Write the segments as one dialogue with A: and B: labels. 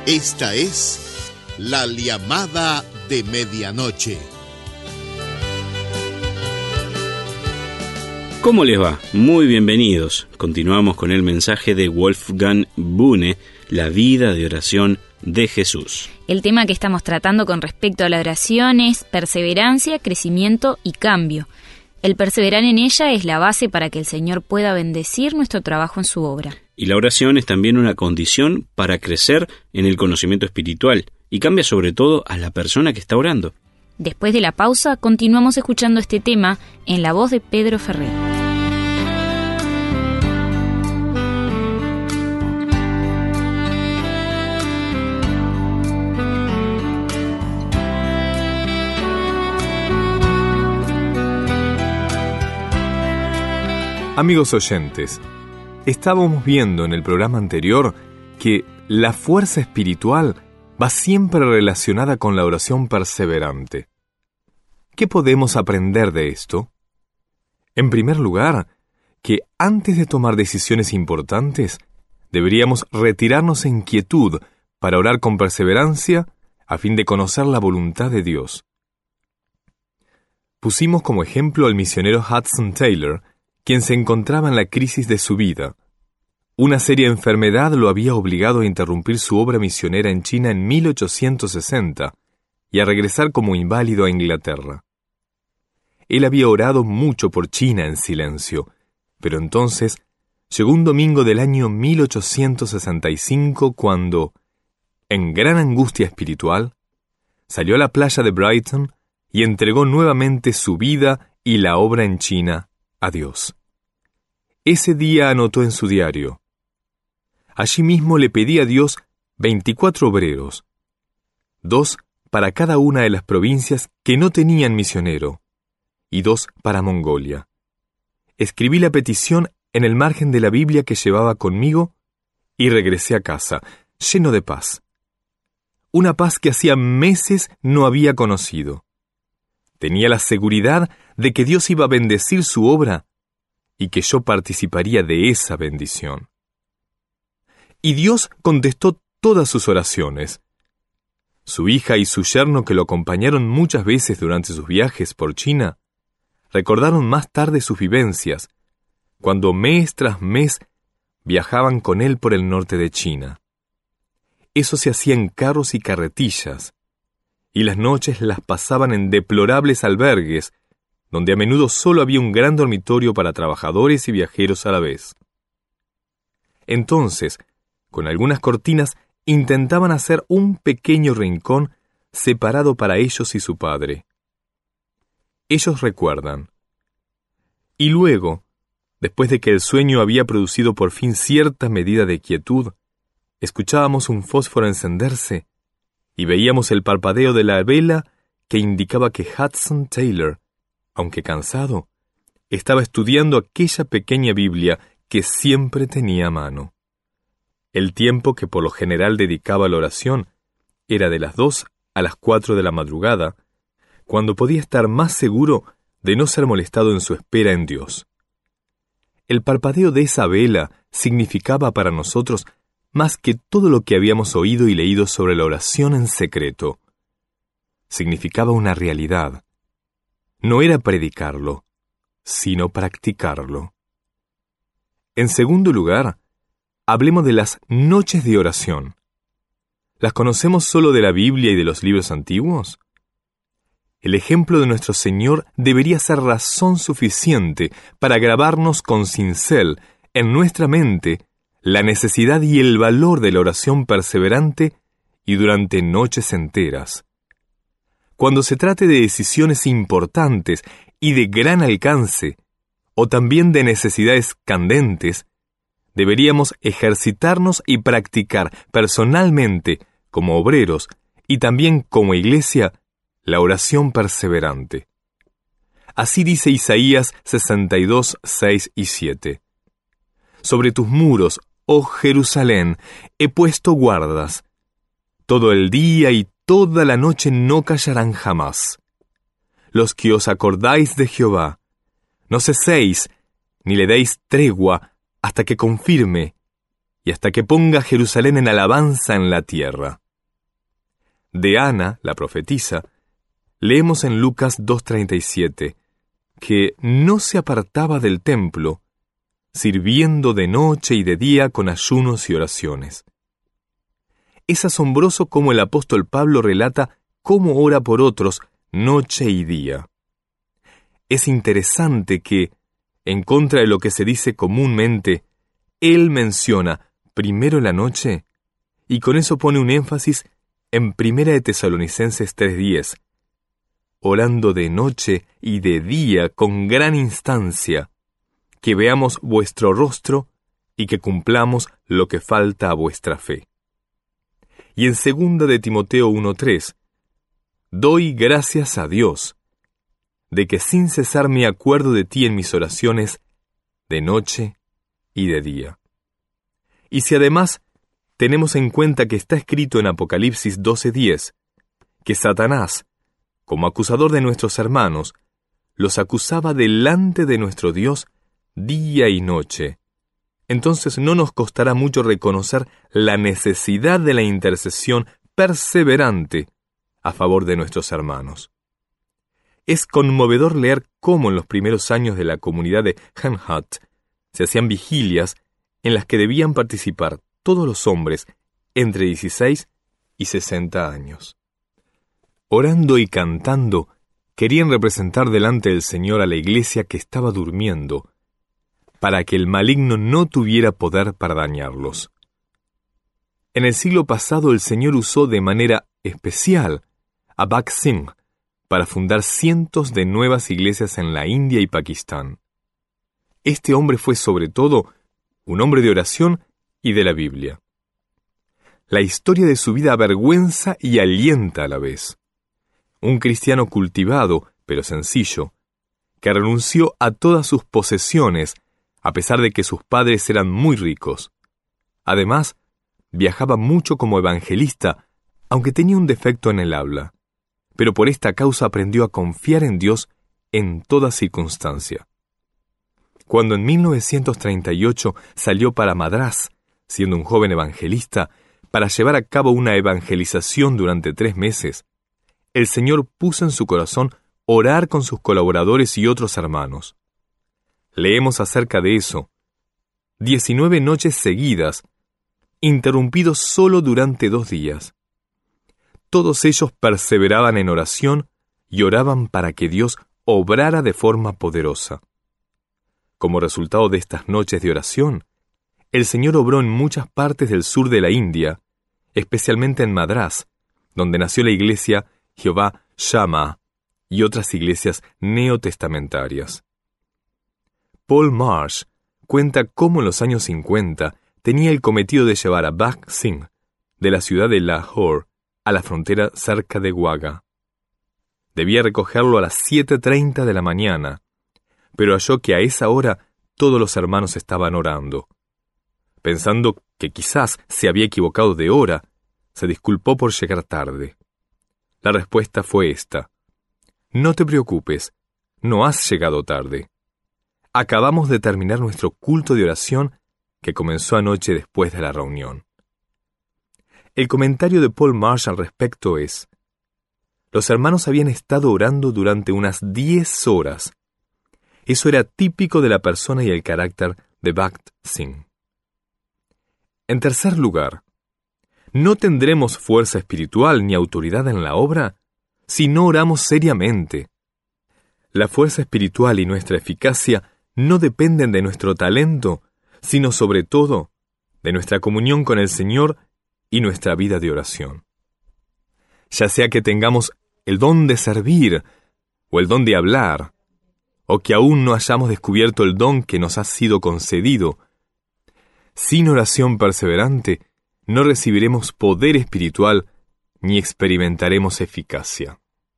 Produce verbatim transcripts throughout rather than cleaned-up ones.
A: Esta es la llamada de medianoche.
B: ¿Cómo les va? Muy bienvenidos. Continuamos con el mensaje de Wolfgang Bühne, La vida de oración de Jesús.
C: El tema que estamos tratando con respecto a la oración es perseverancia, crecimiento y cambio. El perseverar en ella es la base para que el Señor pueda bendecir nuestro trabajo en su obra.
B: Y la oración es también una condición para crecer en el conocimiento espiritual y cambia sobre todo a la persona que está orando.
C: Después de la pausa, continuamos escuchando este tema en la voz de Pedro Ferrer.
D: Amigos oyentes, estábamos viendo en el programa anterior que la fuerza espiritual va siempre relacionada con la oración perseverante. ¿Qué podemos aprender de esto? En primer lugar, que antes de tomar decisiones importantes, deberíamos retirarnos en quietud para orar con perseverancia a fin de conocer la voluntad de Dios. Pusimos como ejemplo al misionero Hudson Taylor, quien se encontraba en la crisis de su vida. Una seria enfermedad lo había obligado a interrumpir su obra misionera en China en mil ochocientos sesenta y a regresar como inválido a Inglaterra. Él había orado mucho por China en silencio, pero entonces llegó un domingo del año mil ochocientos sesenta y cinco cuando, en gran angustia espiritual, salió a la playa de Brighton y entregó nuevamente su vida y la obra en China a Dios. Ese día anotó en su diario: allí mismo le pedí a Dios veinticuatro obreros, dos para cada una de las provincias que no tenían misionero, y dos para Mongolia. Escribí la petición en el margen de la Biblia que llevaba conmigo y regresé a casa, lleno de paz. Una paz que hacía meses no había conocido. Tenía la seguridad de que Dios iba a bendecir su obra y que yo participaría de esa bendición. Y Dios contestó todas sus oraciones. Su hija y su yerno, que lo acompañaron muchas veces durante sus viajes por China, recordaron más tarde sus vivencias, cuando mes tras mes viajaban con él por el norte de China. Eso se hacía en carros y carretillas, y las noches las pasaban en deplorables albergues, donde a menudo solo había un gran dormitorio para trabajadores y viajeros a la vez. Entonces, con algunas cortinas, intentaban hacer un pequeño rincón separado para ellos y su padre. Ellos recuerdan: y luego, después de que el sueño había producido por fin cierta medida de quietud, escuchábamos un fósforo encenderse y veíamos el parpadeo de la vela que indicaba que Hudson Taylor, aunque cansado, estaba estudiando aquella pequeña Biblia que siempre tenía a mano. El tiempo que por lo general dedicaba a la oración era de las dos a las cuatro de la madrugada, cuando podía estar más seguro de no ser molestado en su espera en Dios. El parpadeo de esa vela significaba para nosotros más que todo lo que habíamos oído y leído sobre la oración en secreto. Significaba una realidad. No era predicarlo, sino practicarlo. En segundo lugar, hablemos de las noches de oración. ¿Las conocemos solo de la Biblia y de los libros antiguos? El ejemplo de nuestro Señor debería ser razón suficiente para grabarnos con cincel en nuestra mente la necesidad y el valor de la oración perseverante y durante noches enteras. Cuando se trate de decisiones importantes y de gran alcance, o también de necesidades candentes, deberíamos ejercitarnos y practicar personalmente, como obreros, y también como iglesia, la oración perseverante. Así dice Isaías sesenta y dos, seis y siete. Sobre tus muros, oh Jerusalén, he puesto guardas. Todo el día y toda la noche no callarán jamás. Los que os acordáis de Jehová, no ceséis, ni le deis tregua hasta que confirme y hasta que ponga Jerusalén en alabanza en la tierra. De Ana, la profetisa, leemos en Lucas dos treinta y siete, que no se apartaba del templo, sirviendo de noche y de día con ayunos y oraciones. Es asombroso cómo el apóstol Pablo relata cómo ora por otros noche y día. Es interesante que, en contra de lo que se dice comúnmente, él menciona primero la noche y con eso pone un énfasis en Primera de Tesalonicenses tres diez, orando de noche y de día con gran instancia, que veamos vuestro rostro y que cumplamos lo que falta a vuestra fe. Y en Segunda de Timoteo uno tres, doy gracias a Dios, de que sin cesar me acuerdo de ti en mis oraciones, de noche y de día. Y si además tenemos en cuenta que está escrito en Apocalipsis doce diez, que Satanás, como acusador de nuestros hermanos, los acusaba delante de nuestro Dios día y noche, entonces no nos costará mucho reconocer la necesidad de la intercesión perseverante a favor de nuestros hermanos. Es conmovedor leer cómo en los primeros años de la comunidad de Hanhat se hacían vigilias en las que debían participar todos los hombres entre dieciséis y sesenta años. Orando y cantando, querían representar delante del Señor a la iglesia que estaba durmiendo, para que el maligno no tuviera poder para dañarlos. En el siglo pasado el Señor usó de manera especial a Bhakt Singh para fundar cientos de nuevas iglesias en la India y Pakistán. Este hombre fue sobre todo un hombre de oración y de la Biblia. La historia de su vida avergüenza y alienta a la vez. Un cristiano cultivado, pero sencillo, que renunció a todas sus posesiones, a pesar de que sus padres eran muy ricos. Además, viajaba mucho como evangelista, aunque tenía un defecto en el habla, pero por esta causa aprendió a confiar en Dios en toda circunstancia. Cuando en mil novecientos treinta y ocho salió para Madrás, siendo un joven evangelista, para llevar a cabo una evangelización durante tres meses, el Señor puso en su corazón orar con sus colaboradores y otros hermanos. Leemos acerca de eso. Diecinueve noches seguidas, interrumpidos solo durante dos días. Todos ellos perseveraban en oración y oraban para que Dios obrara de forma poderosa. Como resultado de estas noches de oración, el Señor obró en muchas partes del sur de la India, especialmente en Madrás, donde nació la iglesia Jehová Shammah y otras iglesias neotestamentarias. Paul Marsh cuenta cómo en los años cincuenta tenía el cometido de llevar a Bhakt Singh de la ciudad de Lahore a la frontera cerca de Wagah. Debía recogerlo a las siete treinta de la mañana, pero halló que a esa hora todos los hermanos estaban orando. Pensando que quizás se había equivocado de hora, se disculpó por llegar tarde. La respuesta fue esta: no te preocupes, no has llegado tarde. Acabamos de terminar nuestro culto de oración que comenzó anoche después de la reunión. El comentario de Paul Marsh al respecto es: los hermanos habían estado orando durante unas diez horas. Eso era típico de la persona y el carácter de Bhakt Singh. En tercer lugar, no tendremos fuerza espiritual ni autoridad en la obra si no oramos seriamente. La fuerza espiritual y nuestra eficacia no dependen de nuestro talento, sino sobre todo de nuestra comunión con el Señor y nuestra vida de oración. Ya sea que tengamos el don de servir o el don de hablar, o que aún no hayamos descubierto el don que nos ha sido concedido, sin oración perseverante no recibiremos poder espiritual ni experimentaremos eficacia.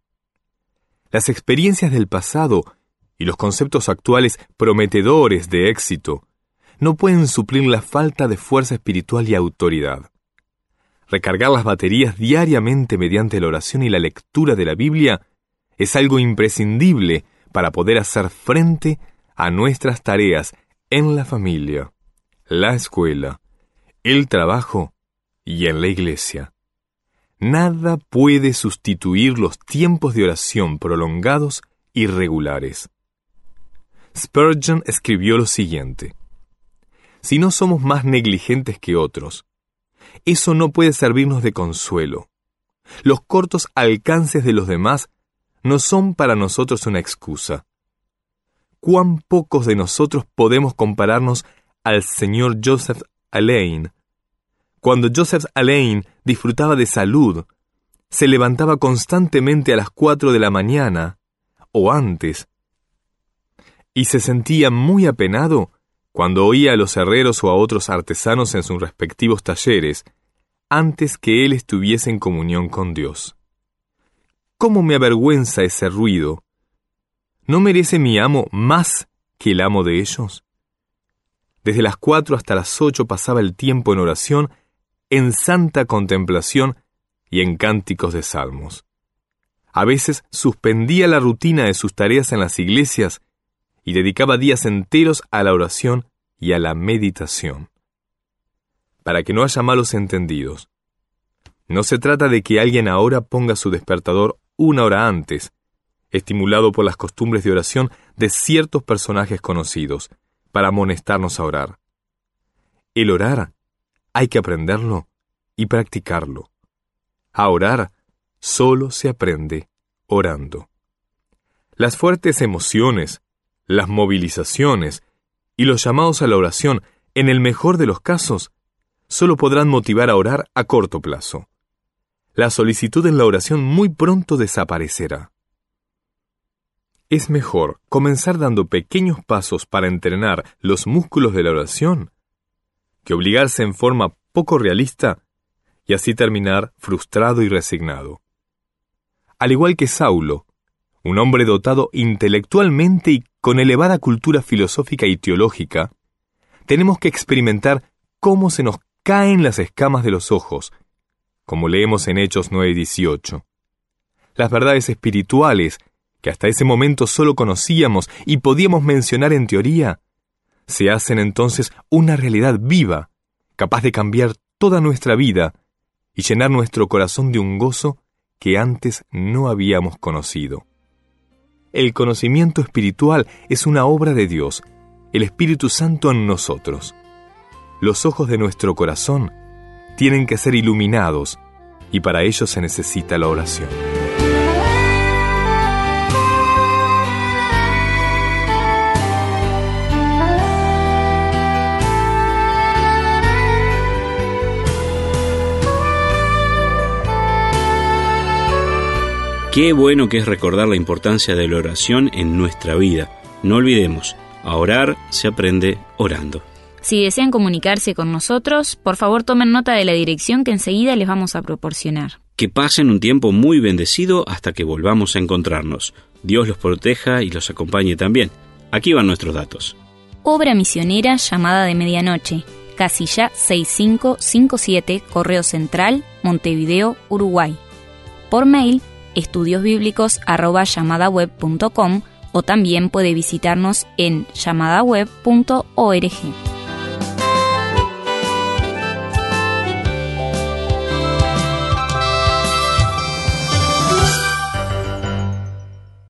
D: Las experiencias del pasado y los conceptos actuales prometedores de éxito no pueden suplir la falta de fuerza espiritual y autoridad. Recargar las baterías diariamente mediante la oración y la lectura de la Biblia es algo imprescindible para poder hacer frente a nuestras tareas en la familia, la escuela, el trabajo y en la iglesia. Nada puede sustituir los tiempos de oración prolongados y regulares. Spurgeon escribió lo siguiente: si no somos más negligentes que otros, eso no puede servirnos de consuelo. Los cortos alcances de los demás no son para nosotros una excusa. ¿Cuán pocos de nosotros podemos compararnos al señor Joseph Alleine? Cuando Joseph Alleine disfrutaba de salud, se levantaba constantemente a las cuatro de la mañana, o antes, y se sentía muy apenado cuando oía a los herreros o a otros artesanos en sus respectivos talleres, antes que él estuviese en comunión con Dios. ¿Cómo me avergüenza ese ruido? ¿No merece mi amo más que el amo de ellos? Desde las cuatro hasta las ocho pasaba el tiempo en oración, en santa contemplación y en cánticos de salmos. A veces suspendía la rutina de sus tareas en las iglesias y dedicaba días enteros a la oración y a la meditación. Para que no haya malos entendidos, no se trata de que alguien ahora ponga su despertador una hora antes, estimulado por las costumbres de oración de ciertos personajes conocidos, para amonestarnos a orar. El orar hay que aprenderlo y practicarlo. A orar solo se aprende orando. Las fuertes emociones, las movilizaciones y los llamados a la oración, en el mejor de los casos, solo podrán motivar a orar a corto plazo. La solicitud en la oración muy pronto desaparecerá. Es mejor comenzar dando pequeños pasos para entrenar los músculos de la oración que obligarse en forma poco realista y así terminar frustrado y resignado. Al igual que Saulo, un hombre dotado intelectualmente y con elevada cultura filosófica y teológica, tenemos que experimentar cómo se nos caen las escamas de los ojos, como leemos en Hechos nueve dieciocho. Las verdades espirituales, que hasta ese momento solo conocíamos y podíamos mencionar en teoría, se hacen entonces una realidad viva, capaz de cambiar toda nuestra vida y llenar nuestro corazón de un gozo que antes no habíamos conocido. El conocimiento espiritual es una obra de Dios, el Espíritu Santo en nosotros. Los ojos de nuestro corazón tienen que ser iluminados y para ello se necesita la oración.
B: Qué bueno que es recordar la importancia de la oración en nuestra vida. No olvidemos, a orar se aprende orando.
C: Si desean comunicarse con nosotros, por favor tomen nota de la dirección que enseguida les vamos a proporcionar.
B: Que pasen un tiempo muy bendecido hasta que volvamos a encontrarnos. Dios los proteja y los acompañe también. Aquí van nuestros datos.
C: Obra misionera Llamada de Medianoche, casilla seis cinco cinco siete, Correo Central, Montevideo, Uruguay. Por mail, estudiosbíblicos arroba llamadaweb punto com o también puede visitarnos en llamadaweb punto org.